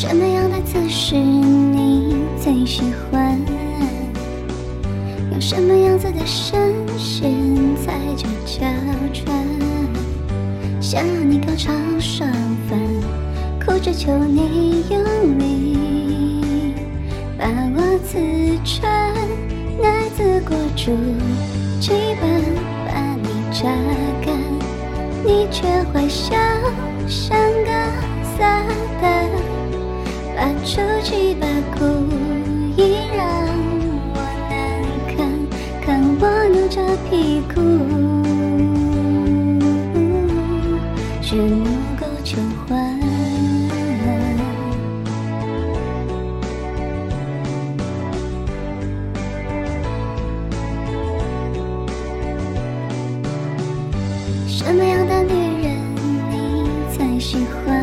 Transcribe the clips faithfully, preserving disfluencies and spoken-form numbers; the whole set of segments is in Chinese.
什么样的姿势你最喜欢？用什么样子的声线才叫娇喘？想你高潮上翻，哭着求你用力把我刺穿，奶子裹住基本把你榨干，你却坏笑像个撒旦，拔出几把故意让我难看，看我扭着屁股却能够求欢。什么样的女人你才喜欢？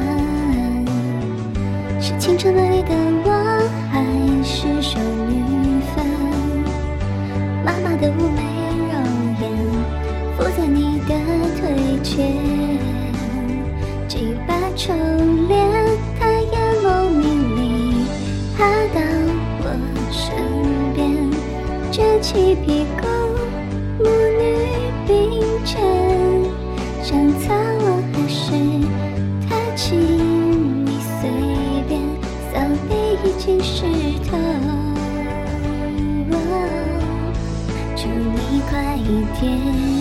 是清澈美丽的我，还是少女范？妈妈的妩媚容颜附在你的腿间，几把臭脸，她眼眸迷离，爬到我身边，撅起屁股，母女并肩，想擦我还是他亲你随便，扫地已经湿透，求你快一点。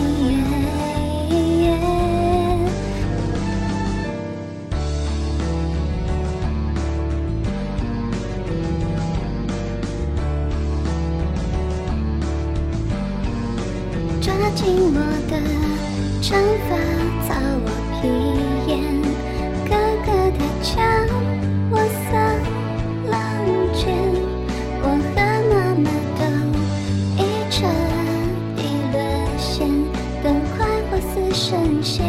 抓紧我的长发，擦我皮眼，哥哥他将我撒浪尖，我和妈妈都已彻底沦陷，都快活似神仙。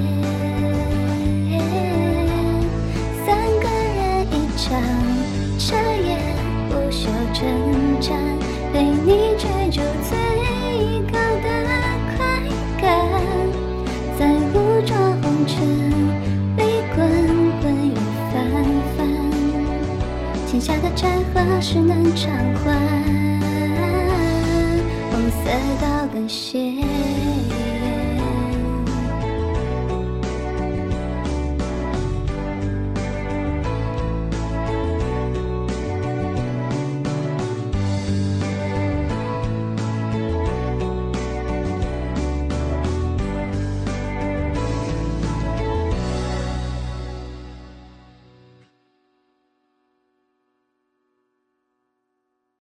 三个人一场彻夜不休征战，陪你追逐最高的快感，在雾中红尘里滚滚又翻翻，欠下的债何时能偿还？红色高跟鞋